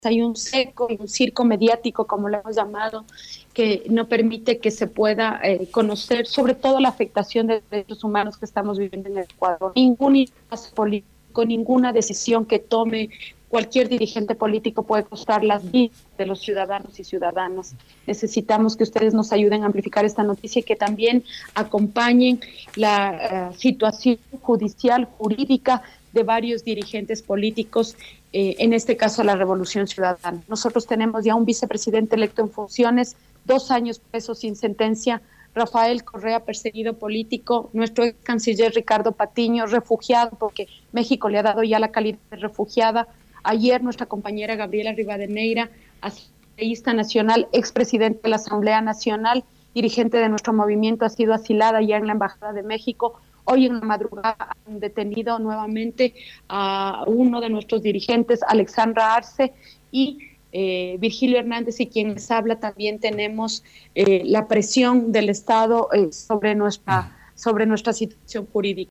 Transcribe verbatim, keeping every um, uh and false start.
hay un seco y un circo mediático, como lo hemos llamado, que no permite que se pueda eh, conocer sobre todo la afectación de derechos humanos que estamos viviendo en el Ecuador. Ningún impasse político, ninguna decisión que tome cualquier dirigente político puede costar las vidas de los ciudadanos y ciudadanas. Necesitamos que ustedes nos ayuden a amplificar esta noticia y que también acompañen la uh, situación judicial, jurídica de varios dirigentes políticos, eh, en este caso la Revolución Ciudadana. Nosotros tenemos ya un vicepresidente electo en funciones, dos años preso sin sentencia, Rafael Correa, perseguido político, nuestro ex canciller Ricardo Patiño, refugiado porque México le ha dado ya la calidad de refugiada. Ayer nuestra compañera Gabriela Rivadeneira, asambleísta nacional, expresidente de la Asamblea Nacional, dirigente de nuestro movimiento, ha sido asilada ya en la Embajada de México. Hoy en la madrugada han detenido nuevamente a uno de nuestros dirigentes, Alexandra Arce, y eh, Virgilio Hernández, y quien les habla. También tenemos eh, la presión del Estado eh, sobre nuestra, sobre nuestra situación jurídica.